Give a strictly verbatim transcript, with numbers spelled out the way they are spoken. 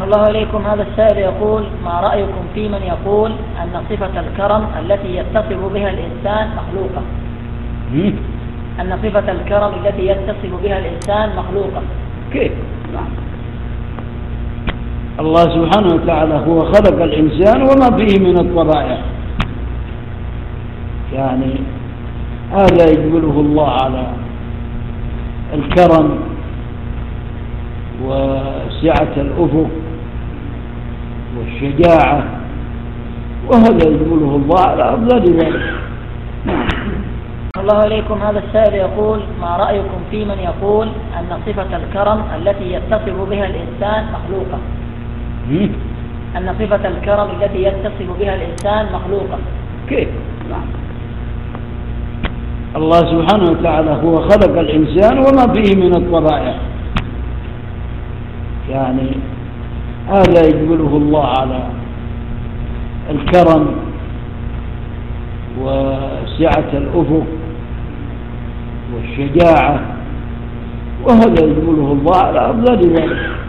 الله إليكم. هذا السائل يقول: ما رأيكم في من يقول أن صفة الكرم التي يتصف بها الإنسان مخلوقة؟ أن صفة الكرم التي يتصف بها الإنسان مخلوقة. كيف؟ نعم. الله سبحانه وتعالى هو خلق الإنسان وما فيه من الطبائع، يعني هذا يقبله الله على الكرم وسعة الأفق والشجاعة، وهذا يقبله الله على أفضل ذلك. الله إليكم. هذا السائل يقول: ما رأيكم في من يقول أن صفة الكرم التي يتصف بها الإنسان مخلوقة؟ أن صفة الكرم التي يتصف بها الإنسان مخلوقة. كيف؟ نعم. الله سبحانه وتعالى هو خلق الإنسان وما فيه من الطبائع، يعني هذا يقبله الله على الكرم وسعة الأفق والشجاعة، وهذا يقبله الله على أفضل ذلك.